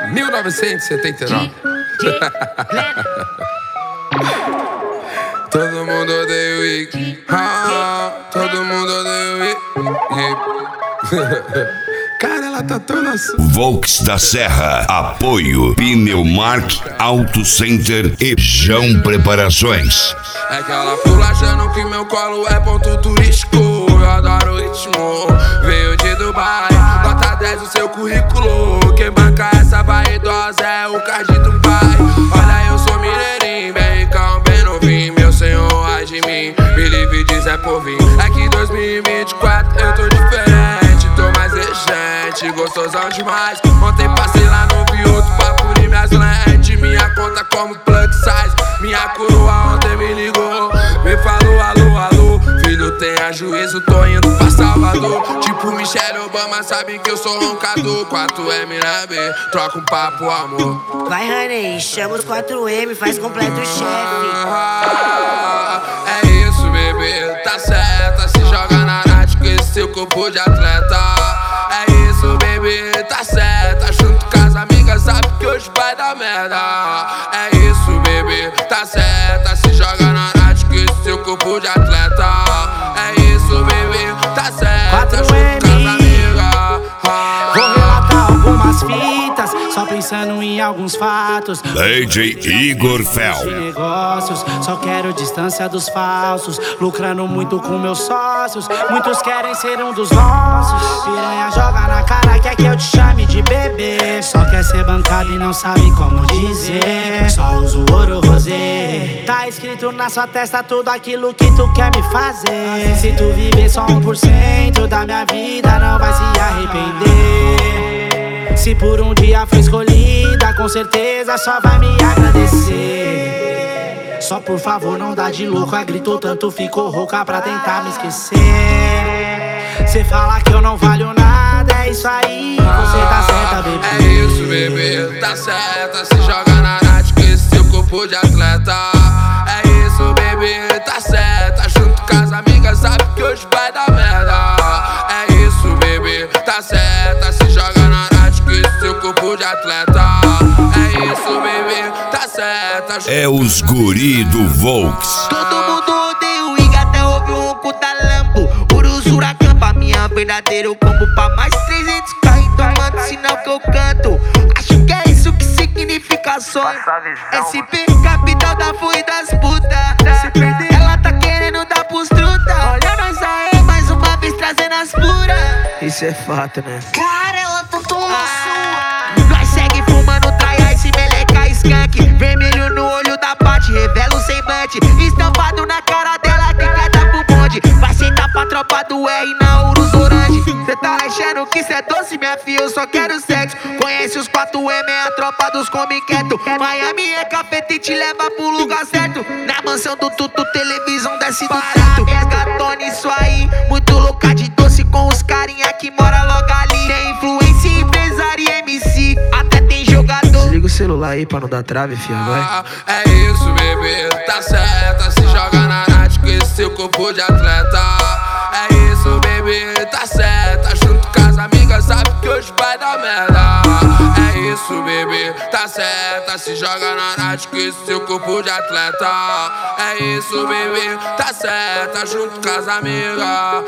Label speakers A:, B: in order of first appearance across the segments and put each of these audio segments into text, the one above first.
A: 1979. Todo mundo odeia o Iggy. Todo mundo odeia o Iggy. Cara, ela tá toda
B: Volks da Serra. Apoio Pneumark Auto Center e João Preparações.
A: É que ela pula achando que meu colo é ponto turístico. Eu adoro o ritmo, veio de Dubai. Nota 10 o seu currículo. Quem banca essa vaidosa é o card do pai. Olha, eu sou mineirinho, bem ricão, bem novinho. Meu senhor, ai de mim, me livre de Zé Povinho. É que 2024 eu tô diferente, tô mais exigente, gostosão demais. Ontem passei lá no Vioto pra pulir minhas lentes. Minha conta como plug size. Minha coroa ontem me ligou, me falou alô, alô. Filho, tenha juízo, tô indo pra Salvador. Tipo Michelle Obama, sabe que eu sou roncador. 4M na B, troca um papo, amor.
C: Vai, honey, chama os 4M, faz completo o chefe.
A: É isso, bebê, tá certa. Se joga na night com esse seu corpo de atleta. É isso, bebê, tá certa. Junto com as amigas, sabe que hoje vai dar merda. É isso, bebê, tá certa. Se joga na night com esse seu corpo de atleta. É isso, bebê, tá certa. Junto com as amigas.
D: Vou relatar algumas fitas, só pensando em alguns fatos.
B: DJ Igor Fel.
D: Negócios, só quero distância dos falsos. Lucrando muito com meus sócios. Muitos querem ser um dos nossos. Piranha joga na cara, quer que eu te chame de bebê. Só quer ser bancado e não sabe como dizer. Só uso ouro rosé. Tá escrito na sua testa tudo aquilo que tu quer me fazer. Se tu viver só 1% da minha vida, não vai se arrepender. Se por um dia foi escolhida, com certeza só vai me agradecer. Só por favor não dá de louca, gritou tanto, ficou rouca pra tentar me esquecer. Cê fala que eu não valho nada, é isso aí, você tá certa, bebê.
A: É isso, bebê, tá certa. Se joga na night com esse seu corpo de atleta. É isso, bebê, tá certa. Junto com as amigas, sabe que hoje vai dar merda. É isso, bebê, tá certa. Se joga na night com esse seu corpo de atleta. É isso, bebê, tá certa.
B: É os guri do Volks.
E: Todo mundo odeia o Iggy, até ouve o ronco da Lambo. Urusura campa, minha verdadeiro combo pra mais 300k. Então manda sinal que eu canto. Acho que é isso que significa sonho. SP, capital da fui das puta. Se perder, ela tá querendo dar pros truta. Olha nós aí, mais uma vez trazendo as puras.
D: Isso é fato, né?
E: Cara, ela tá tomando sua. Nós segue fumando traia, esse meleca skunk. Vermelho no olho da parte, revela o semblante. Estampado na cara dela, que quer dar pro bonde. Vai sentar pra tropa do R na Urus Orange. Cê tá achando que cê é doce, minha filha, eu só quero sexo. Conhece os 4M, é a tropa dos come quieto. Miami é cafeta e te leva pro lugar certo. Na mansão do Tutu, televisão desce do teto. Resgatona isso aí, muito louca de doce com os carinha que mora logo ali. Tem influência, empresário e MC, até tem jogador.
D: Liga o celular aí pra não dar trave, fia, vai.
A: É isso, bebê, tá certa. Se joga na night com esse seu corpo de atleta. É isso, bebê, tá certa. Junto com as amigas, sabe que hoje vai dar merda. É isso, bebê, tá certa. Se joga na night com esse seu corpo de atleta. É isso, bebê, tá certa. Junto com as amigas.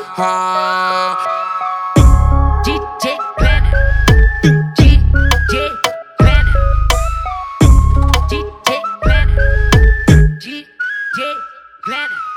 C: DJ Planet, DJ Planet, DJ Planet, DJ Planet.